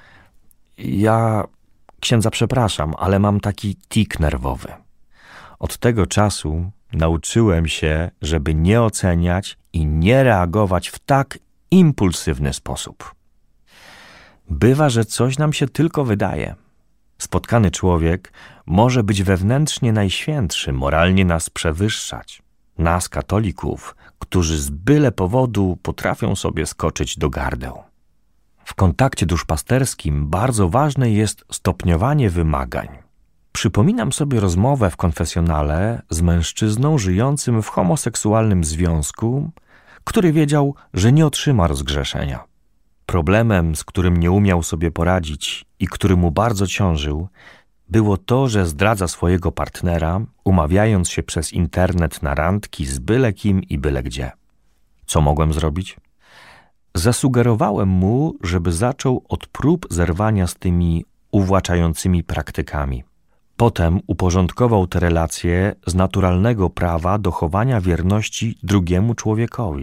ja księdza przepraszam, ale mam taki tik nerwowy. Od tego czasu nauczyłem się, żeby nie oceniać i nie reagować w tak impulsywny sposób. Bywa, że coś nam się tylko wydaje. Spotkany człowiek może być wewnętrznie najświętszy, moralnie nas przewyższać. Nas, katolików, którzy z byle powodu potrafią sobie skoczyć do gardeł. W kontakcie duszpasterskim bardzo ważne jest stopniowanie wymagań. Przypominam sobie rozmowę w konfesjonale z mężczyzną żyjącym w homoseksualnym związku, który wiedział, że nie otrzyma rozgrzeszenia. Problemem, z którym nie umiał sobie poradzić i który mu bardzo ciążył, było to, że zdradza swojego partnera, umawiając się przez internet na randki z byle kim i byle gdzie. Co mogłem zrobić? Zasugerowałem mu, żeby zaczął od prób zerwania z tymi uwłaczającymi praktykami. Potem uporządkował te relacje z naturalnego prawa dochowania wierności drugiemu człowiekowi,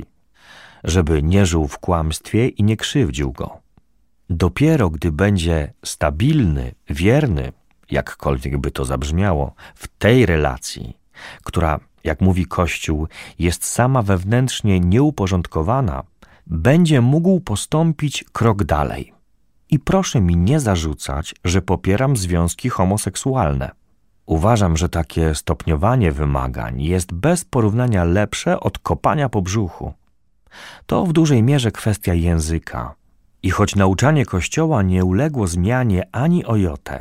żeby nie żył w kłamstwie i nie krzywdził go. Dopiero gdy będzie stabilny, wierny, jakkolwiek by to zabrzmiało, w tej relacji, która, jak mówi Kościół, jest sama wewnętrznie nieuporządkowana, będzie mógł postąpić krok dalej. I proszę mi nie zarzucać, że popieram związki homoseksualne. Uważam, że takie stopniowanie wymagań jest bez porównania lepsze od kopania po brzuchu. To w dużej mierze kwestia języka. I choć nauczanie Kościoła nie uległo zmianie ani o jotę,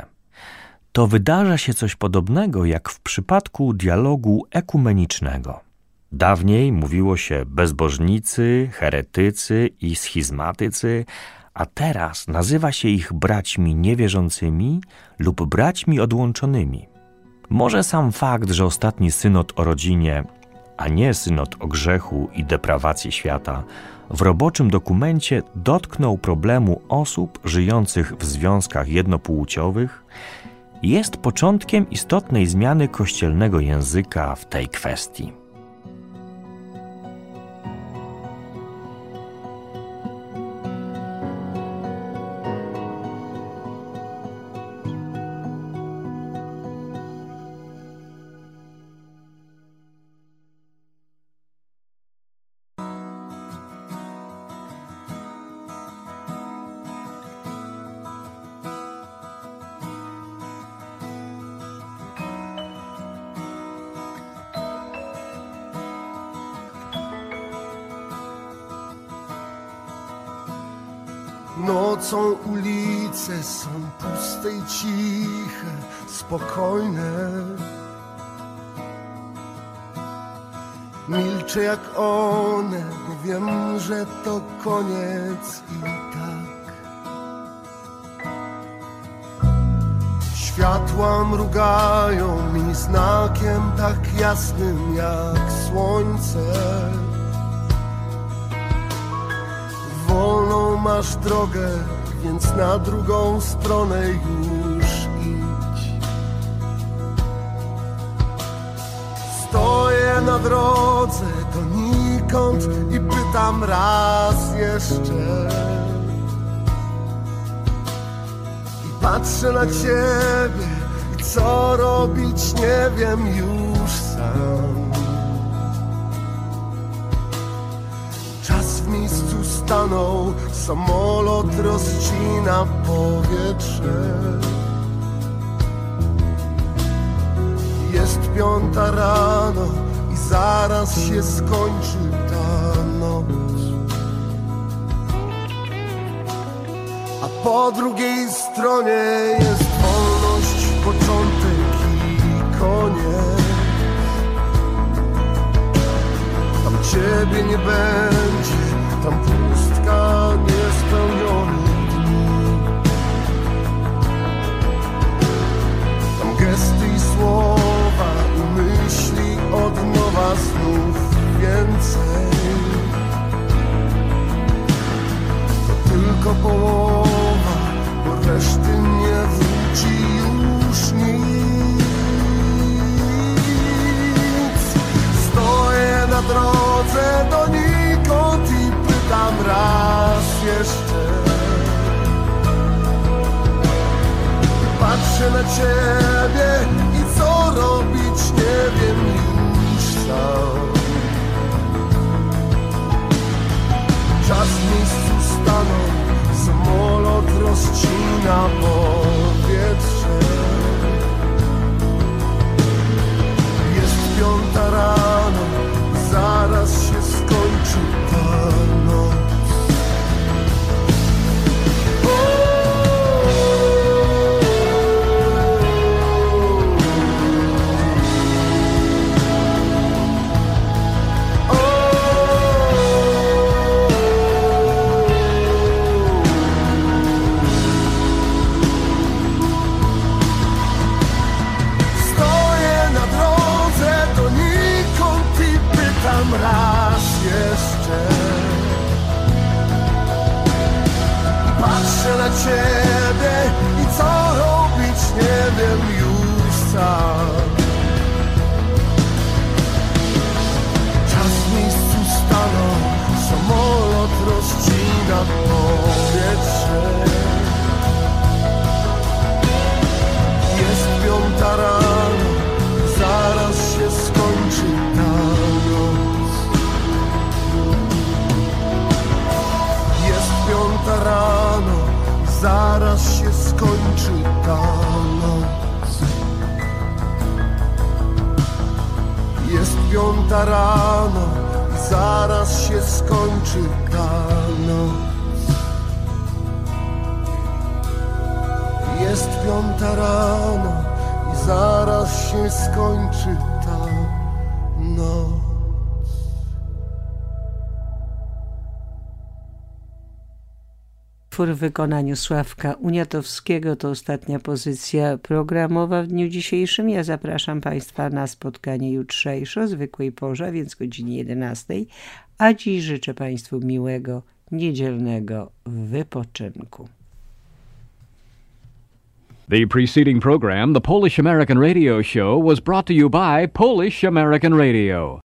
to wydarza się coś podobnego jak w przypadku dialogu ekumenicznego. Dawniej mówiło się bezbożnicy, heretycy i schizmatycy, a teraz nazywa się ich braćmi niewierzącymi lub braćmi odłączonymi. Może sam fakt, że ostatni synod o rodzinie, a nie synod o grzechu i deprawacji świata, w roboczym dokumencie dotknął problemu osób żyjących w związkach jednopłciowych, jest początkiem istotnej zmiany kościelnego języka w tej kwestii. Nocą ulice są puste i ciche, spokojne. Milczę jak one, bo wiem, że to koniec i tak. Światła mrugają mi znakiem tak jasnym jak słońce. Wolną masz drogę, więc na drugą stronę już idź. Stoję na drodze donikąd i pytam raz jeszcze. I patrzę na ciebie i co robić nie wiem już sam. Czas w miejscu stanął, samolot rozcina powietrze. Jest piąta rano i zaraz się skończy ta noc. A po drugiej stronie jest wolność, początek i koniec. Tam ciebie nie będzie, tam pustka niespełnionych dni. Tam gesty i słowa tylko połowa, bo reszty nie wróci już nic. Stoję na drodze donikąd i pytam raz jeszcze. Patrzę na ciebie i co robić nie wiem już sam. Czas w miejscu stanął, samolot rozcina powietrze. Jest piąta rano, zaraz się skończy ta noc. Raz jeszcze patrzę na ciebie i co robić nie wiem już sam. Czas w miejscu stanął, samolot rozcina powietrze. Jest piąta rano, zaraz się skończy ta noc. Piąta rano, zaraz się skończy ta noc. Jest piąta rano, zaraz się skończy ta noc. Jest piąta rano i zaraz się skończy ta noc. W wykonaniu Sławka Uniatowskiego to ostatnia pozycja programowa w dniu dzisiejszym. Ja zapraszam Państwa na spotkanie jutrzejsze o zwykłej porze, więc godzinie jedenastej, a dziś życzę Państwu miłego, niedzielnego wypoczynku. The preceding program, the Polish American Radio Show, was brought to you by Polish American Radio.